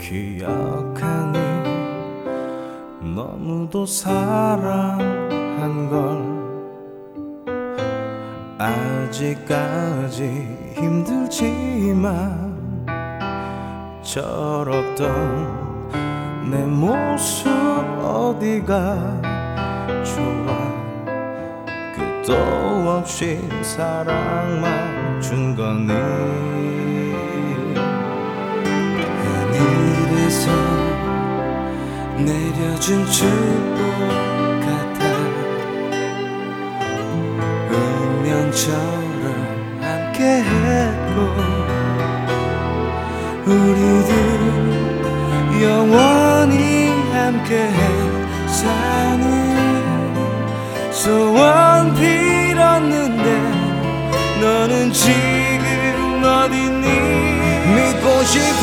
기억하니 너무도 사랑한 걸 아직까지 힘들지만 철없던 내 모습 어디가 좋아 끝도 없이 사랑만 준 거니 하늘에서 내려준 축복 같아 운명처럼 함께했고 우리들 영원히 함께해 사는 소원 빌었는데 너는 지금 어딨니 믿고 싶어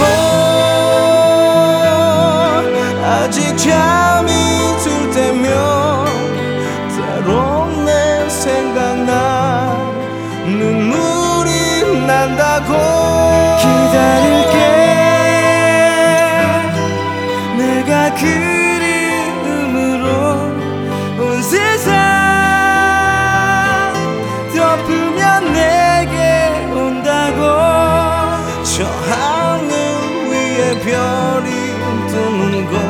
아직 잠이 들 때면 때론 내 생각나 눈물이 난다고 기다릴게 내가 그리움으로 온 세상 덮으면 내게 온다고 저 하늘 위에 별이 뜨는 곳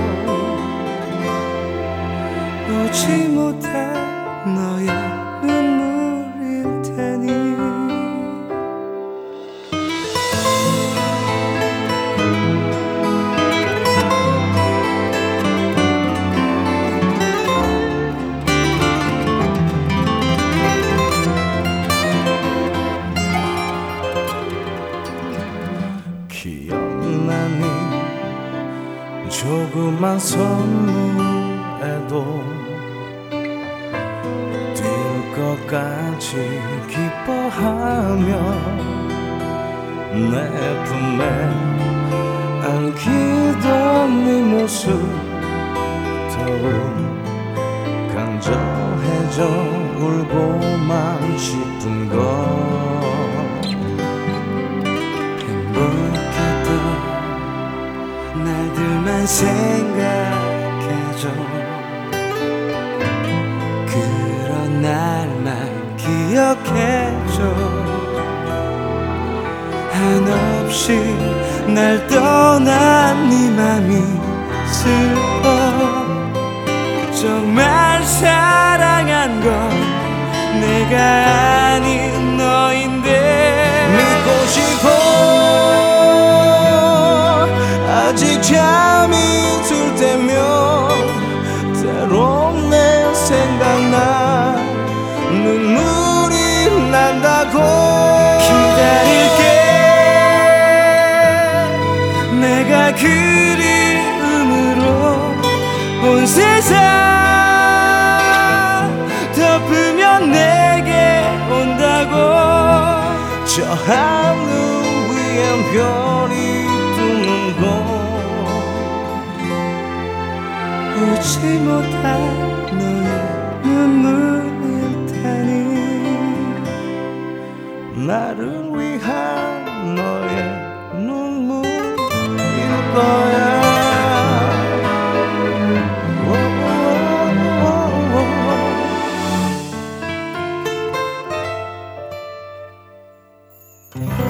오지 못한 너의 눈물일 테니 기억나니 조그만 선물에도 뛸 것 같이 기뻐하며 내 품에 안기던 네 모습 더욱 강조해져 울고만 싶은 것 행복했던 날들만 생각해줘 그런 날만 기억해줘 한없이 날 떠난 네 맘이 슬퍼 정말 사랑한 건 내가 아닌 너인데 믿고 싶어 아직 잠이 들 때면 때론 내 생각나 눈물이 난다고 기다릴게 내가 그리움으로 온 세상 덮으면 내게 온다고 저 하늘 위엔 별이 뜨는 곳 오지 못한 너의 눈물일 테니 나를 위한 너의 눈물일 거야 오